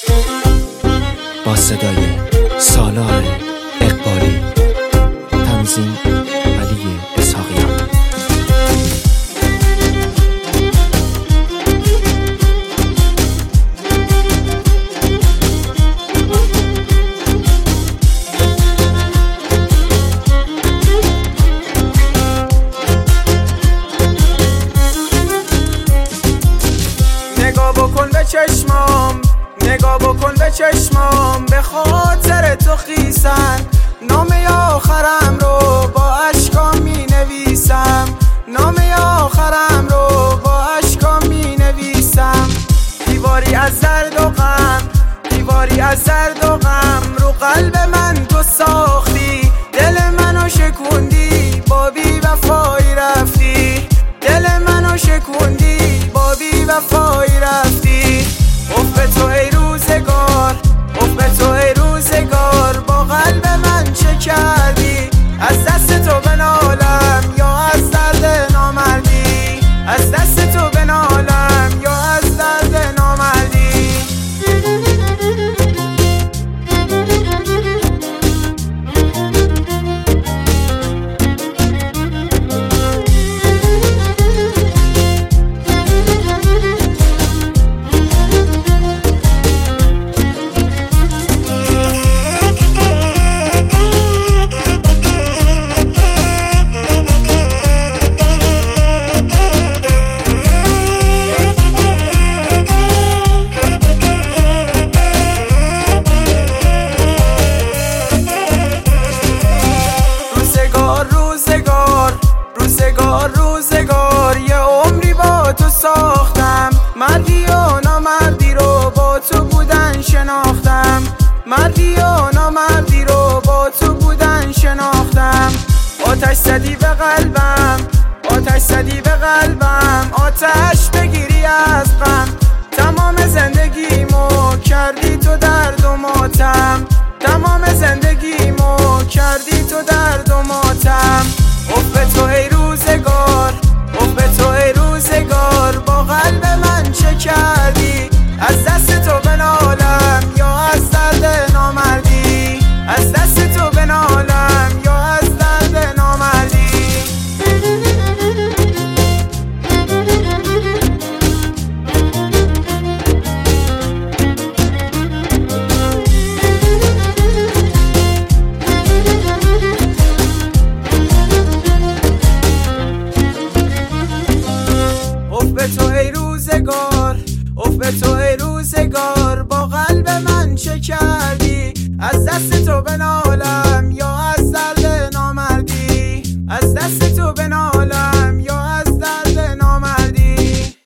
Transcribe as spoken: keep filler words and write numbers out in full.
با صدای سالار اقبالی، تنظیم علی اسحاقیان. نگاه بکن به چشمام، نگاه بکن به چشمام، به خاطر تو خیسن. نامه آخرم رو با اشکام می نویسم، نامه آخرم رو با اشکام می نویسم. دیواری از درد و غم، دیواری از درد و غم، رو قلب من تو ساختی. دل منو شکوندی، با بی وفایی رفتی. دل منو شکوندی، با بی وفایی رفتی. اف به تو ای روزگار، اف به تو ای روزگار، با قلب من چه کردی؟ از دست تو بنالم یا از درد نامردی؟ از دست تو بنالم یا از درد نامردی؟ روزگار یه عمری با تو ساختم، مردی و نامردی رو با تو بودن شناختم، مردی و نامردی رو با تو بودن شناختم. آتش زدی به قلبم، آتش زدی به قلبم، آتش بگیری از غم. تمام زندگیمو کردی تو درد و ماتم، تمام زندگیمو کردی تو درد و ماتم. اف به تو ای روزگار، اف به تو ای روزگار، با قلب من چه کردی؟ از دست تو بنالم یا از درد نامردی؟ از دست تو بنالم یا از درد نامردی؟ اف به تو ای روزگار، اف به تو ای روزگار، با قلب من چه کردی؟ از دست تو بنالم